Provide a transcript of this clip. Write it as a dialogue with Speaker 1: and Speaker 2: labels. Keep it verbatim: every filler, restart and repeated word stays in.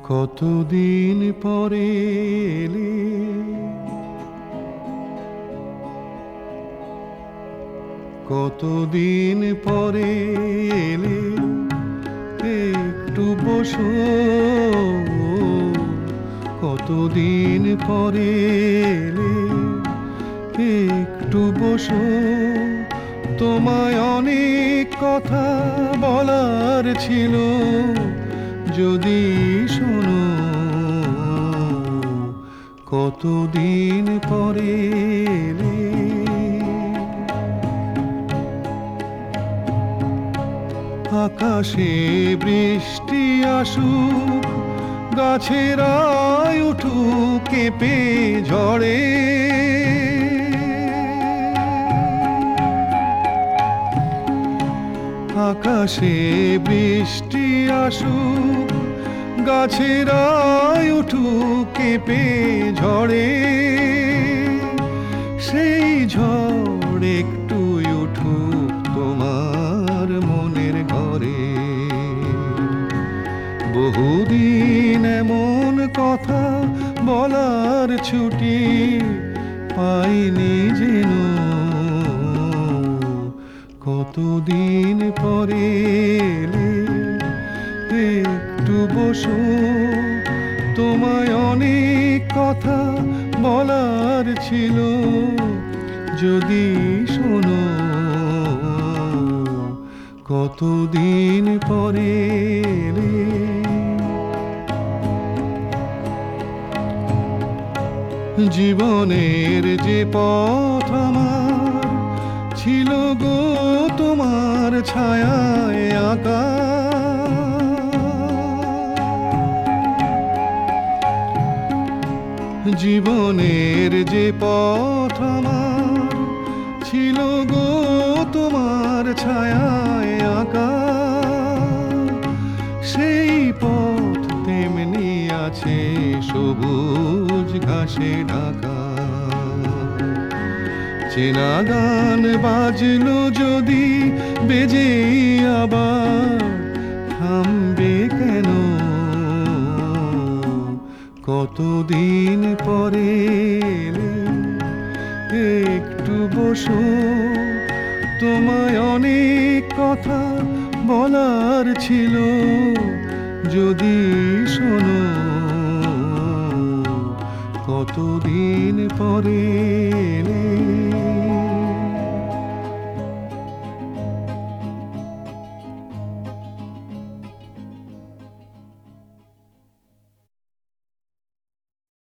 Speaker 1: কতদিন পরে এলে, কতদিন পরে এলে, একটু বসো। কতদিন পরে এলে, একটু বসো। তোমায় অনেক কথা বলার ছিল, যদি শোনো। কতদিন পরে এলে, আকাশে বৃষ্টি আসুক, গাছেরাই উঠুক কেঁপে ঝড়ে। আকাশে বৃষ্টি আসুক, গাছেরাই উঠুক কেঁপে ঝড়ে। সেই ঝড় একটু উঠুক তোমার মনের ঘরে। বহুদিন এমন কথা বলার ছুটি পাইনি যেন। কতদিন পরে এলে, একটু বসো। তোমায় অনেক কথা বলার ছিল, যদি শোনো। কতদিন পরে এলে, জীবনের যে পথ আমার ছিল গো তোমার ছায়ায় আঁকা। জীবনের যে পথ আমার ছিল গো তোমার ছায়ায় আঁকা। সেই পথ তেমনি আছে সবুজ ঘাসে ঢাকা। চেনা গান বাজলো যদি বেজে আবার, থামবে কেন? কতদিন পরে এলে, একটু বসো। তোমায় অনেক কথা বলার ছিল, যদি শোনো। কতদিন পরে